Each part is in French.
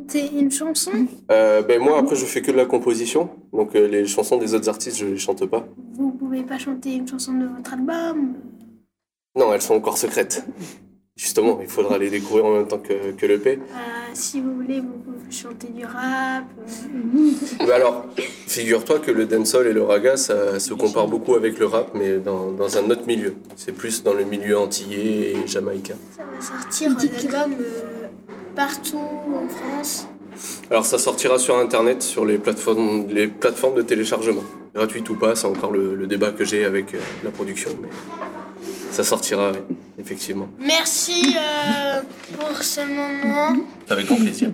chanter une chanson? Moi, après, je fais que de la composition. Donc, les chansons des autres artistes, je les chante pas. Vous pouvez pas chanter une chanson de votre album? Non, elles sont encore secrètes. Justement, il faudra les découvrir en même temps que l'EP. Si vous voulez, vous pouvez chanter du rap. Alors, figure-toi que le dancehall et le raga, ça se compare beaucoup avec le rap, mais dans un autre milieu. C'est plus dans le milieu antillais et jamaïcain. Ça va sortir l'album partout en France. Alors, ça sortira sur Internet, sur les plateformes de téléchargement. Gratuite ou pas, c'est encore le débat que j'ai avec la production. Mais ça sortira, oui, effectivement. Merci pour ce moment. Avec grand plaisir.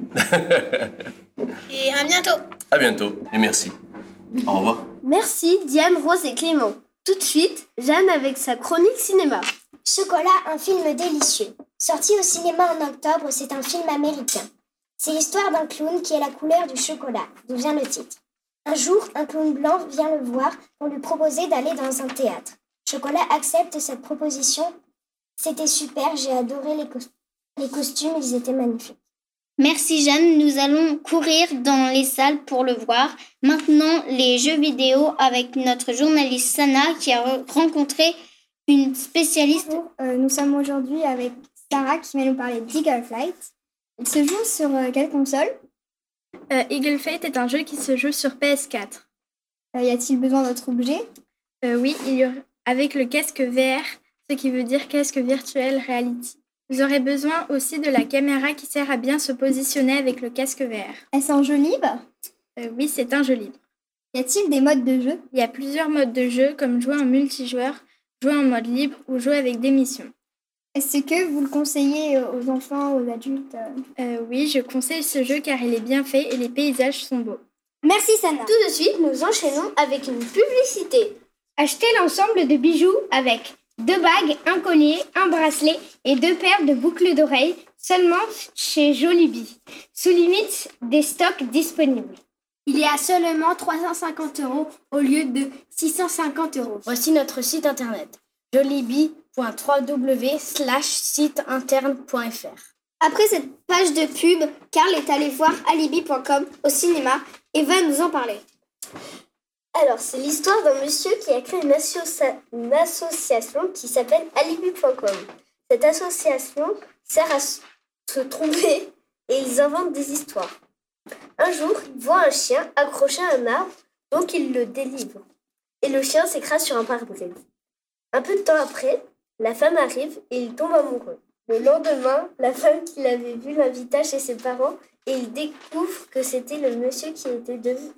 Et à bientôt. À bientôt, et merci. Au revoir. Merci Diane, Rose et Clément. Tout de suite, Jeanne avec sa chronique cinéma. Chocolat, un film délicieux. Sorti au cinéma en octobre, c'est un film américain. C'est l'histoire d'un clown qui est la couleur du chocolat, d'où vient le titre. Un jour, un clown blanc vient le voir pour lui proposer d'aller dans un théâtre. Chocolat accepte cette proposition. C'était super, j'ai adoré les costumes, ils étaient magnifiques. Merci Jeanne, nous allons courir dans les salles pour le voir. Maintenant, les jeux vidéo avec notre journaliste Sana qui a rencontré une spécialiste. Nous sommes aujourd'hui avec Sarah qui va nous parler d'Eagle Flight. Il se joue sur quelle console? Eagle Flight est un jeu qui se joue sur PS4. Y a-t-il besoin d'autres objets? Oui, avec le casque VR, ce qui veut dire casque virtuel reality. Vous aurez besoin aussi de la caméra qui sert à bien se positionner avec le casque VR. Est-ce un jeu libre? Oui, c'est un jeu libre. Y a-t-il des modes de jeu? Il y a plusieurs modes de jeu, comme jouer en multijoueur, jouer en mode libre ou jouer avec des missions. Est-ce que vous le conseillez aux enfants, aux adultes? Oui, je conseille ce jeu car il est bien fait et les paysages sont beaux. Merci Sana. Tout de suite, nous enchaînons avec une publicité. Achetez l'ensemble de bijoux avec 2 bagues, un collier, un bracelet et 2 paires de boucles d'oreilles seulement chez Jollibee, sous limite des stocks disponibles. Il est à seulement 350 € au lieu de 650 €. Voici notre site internet jollibee.www.siteinterne.fr. Après cette page de pub, Karl est allé voir alibi.com au cinéma et va nous en parler. Alors, c'est l'histoire d'un monsieur qui a créé une association qui s'appelle alibi.com. Cette association sert à se tromper et ils inventent des histoires. Un jour, il voit un chien accroché à un arbre, donc il le délivre. Et le chien s'écrase sur un pare-brise. Un peu de temps après, la femme arrive et il tombe amoureux. Le lendemain, la femme qui l'avait vu l'invita chez ses parents et il découvre que c'était le monsieur qui était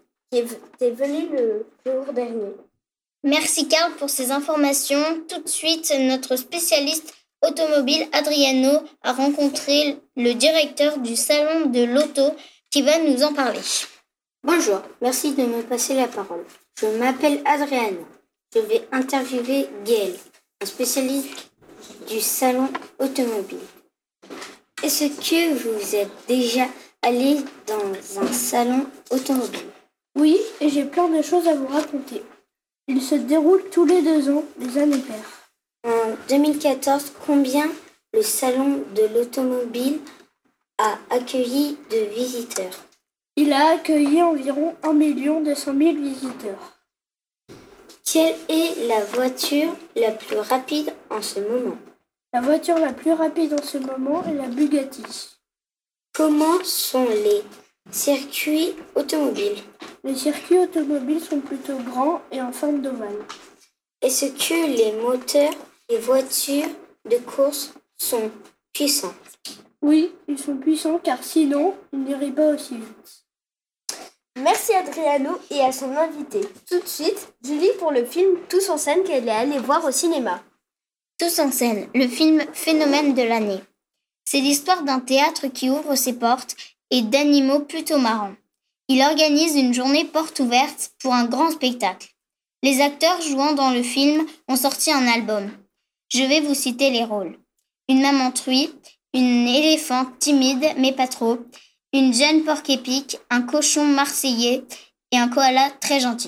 venu le jour dernier. Merci Karl pour ces informations. Tout de suite, notre spécialiste automobile Adriano a rencontré le directeur du salon de l'auto qui va nous en parler. Bonjour, merci de me passer la parole. Je m'appelle Adriano. Je vais interviewer Gaël, un spécialiste du salon automobile. Est-ce que vous êtes déjà allé dans un salon automobile? Oui, et j'ai plein de choses à vous raconter. Il se déroule tous les 2 ans, les années paires. En 2014, combien le salon de l'automobile a accueilli de visiteurs? Il a accueilli environ 1 200 000 visiteurs. Quelle est la voiture la plus rapide en ce moment? La voiture la plus rapide en ce moment est la Bugatti. Comment sont les circuits automobiles? Les circuits automobiles sont plutôt grands et en forme d'ovale. Est-ce que les moteurs des voitures de course sont puissants? Oui, ils sont puissants car sinon, ils n'iraient pas aussi vite. Merci Adriano et à son invité. Tout de suite, Julie pour le film Tous en scène qu'elle est allée voir au cinéma. Tous en scène, le film phénomène de l'année. C'est l'histoire d'un théâtre qui ouvre ses portes et d'animaux plutôt marrants. Il organise une journée porte ouverte pour un grand spectacle. Les acteurs jouant dans le film ont sorti un album. Je vais vous citer les rôles. Une maman truie, une éléphante timide mais pas trop, une jeune porc-épic, un cochon marseillais et un koala très gentil.